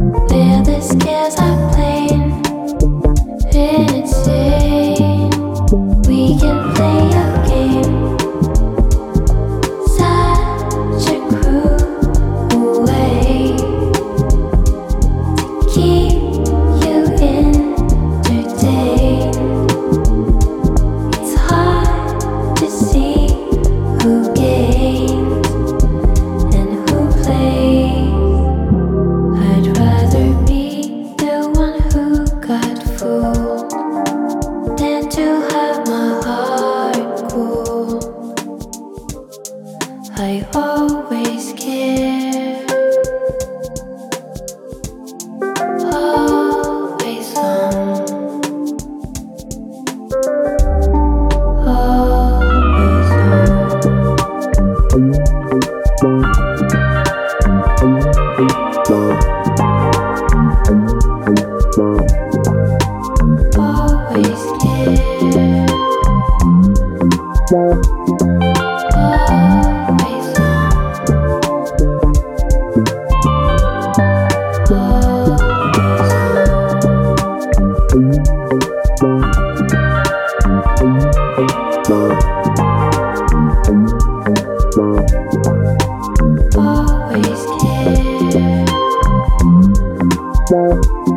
where the scales are plain and insane. We can play a game, such a cruel way to keep you entertained. It's hard to see who gains and who plays. I'd rather be the one who got fooled than to have my heart cool. I always care, always on, always always care, always always care.